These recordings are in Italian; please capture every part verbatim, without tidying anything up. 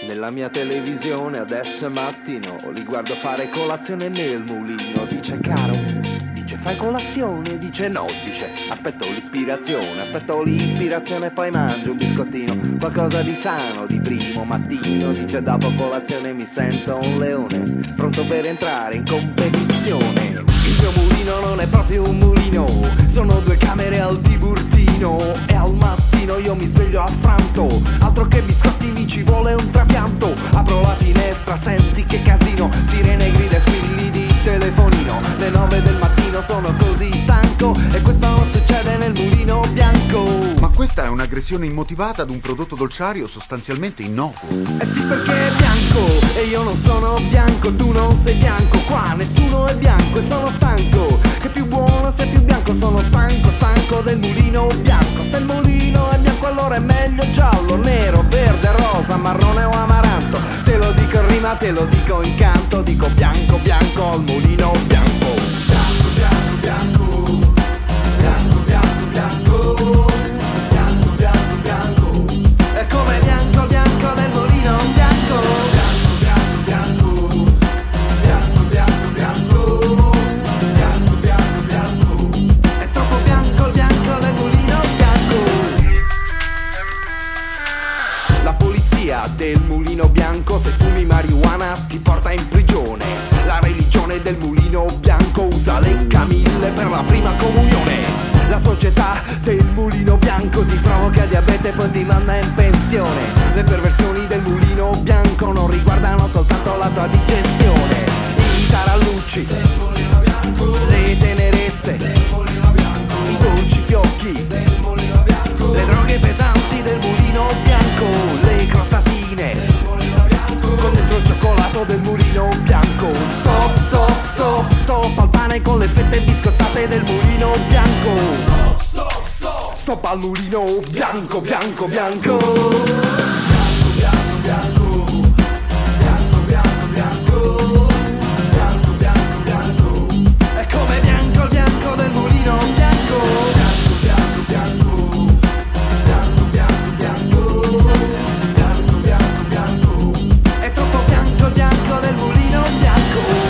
nella mia televisione adesso è mattino, li guardo fare colazione nel mulino. Dice caro, dice fai colazione, dice no, dice aspetto l'ispirazione, aspetto l'ispirazione e poi mangio un biscottino, qualcosa di sano di primo mattino. Dice dopo colazione mi sento un leone, pronto per entrare in competizione. Il mio mulino non è proprio un mulino, sono due camere al Tiburtino, e al mattino io mi sveglio affranto, altro che biscotti mi ci vuole un trapianto. Apro la finestra, senti che casino, sirene, grida e squilli di telefonino. Le nove del mattino sono così stanco, e questo non succede nel mulino bianco. Ma questa è un'aggressione immotivata ad un prodotto dolciario sostanzialmente innocuo. Eh sì, perché è bianco e io non sono bianco, tu non sei bianco, qua nessuno è bianco e sono stanco. Che più buono sia più bianco, sono stanco, stanco del mulino bianco. Se il mulino è bianco allora è meglio giallo, nero, verde, rosa, marrone o amaranto. Te lo dico in rima, te lo dico in canto, dico bianco, bianco al mulino bianco. Bianco, bianco, bianco, bianco, bianco, bianco. È come bianco, bianco del mulino bianco. Bianco, bianco, bianco, bianco, bianco, bianco, bianco, bianco. È troppo bianco il bianco del mulino bianco. La polizia del mulino bianco, se fumi marijuana ti porta in prigione. La religione del mulino bianco usa le camille per la prima comunione. La società del mulino bianco ti provoca diabete e poi ti manda in pensione. Le perversioni del mulino bianco non riguardano soltanto la tua digestione. I tarallucci del mulino bianco, le tenerezze del mulino bianco, i dolci fiocchi del mulino bianco, le droghe pesanti del mulino bianco, le crostatine del mulino bianco, con dentro il cioccolato del mulino bianco. Stop, stop, stop, stop al pane con le fette biscottate del mulino bianco. Stop, stop, stop, stop al mulino bianco, bianco, bianco. Bianco, bianco, bianco, bianco, bianco, bianco, bianco, bianco, bianco. È come bianco il bianco del mulino bianco. Bianco, bianco, bianco, bianco, bianco, bianco, bianco, bianco. È troppo bianco il bianco del mulino bianco.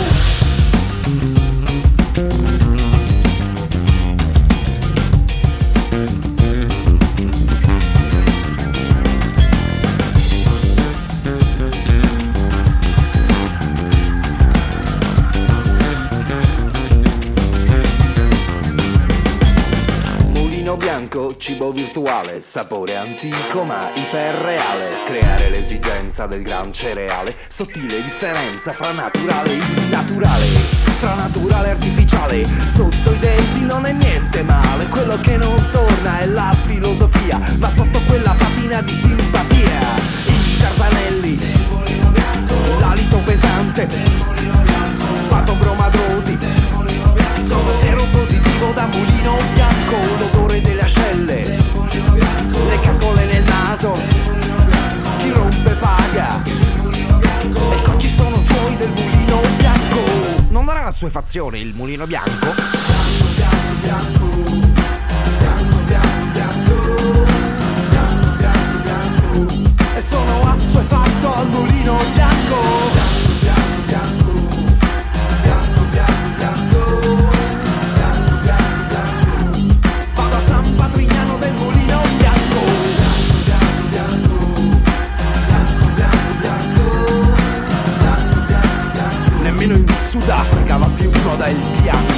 Bianco, cibo virtuale, sapore antico ma iperreale. Creare l'esigenza del gran cereale, sottile differenza fra naturale e innaturale, fra naturale e artificiale. Sotto i denti non è niente male, quello che non torna è la filosofia, ma sotto quella patina di simpatia. I tartanelli del mulino bianco, l'alito pesante del mulino bianco, pato bromadrosi del mulino bianco, sono seropositivo da mulino bianco. L'odore delle ascelle del mulino bianco, le caccole nel naso del mulino bianco, chi rompe paga del mulino bianco, e oggi sono suoi del mulino bianco. Non darà assuefazione il mulino bianco? Bianco, bianco, bianco, bianco, bianco, bianco, bianco, bianco, e sono assuefatto al mulino bianco. Bianco, bianco, bianco, bianco, bianco, bianco, bianco, bianco. Vado a San Patrignano del mulino bianco. Bianco, bianco, bianco, bianco, bianco, bianco, bianco, bianco. Nemmeno in Sudafrica va più moda il bianco.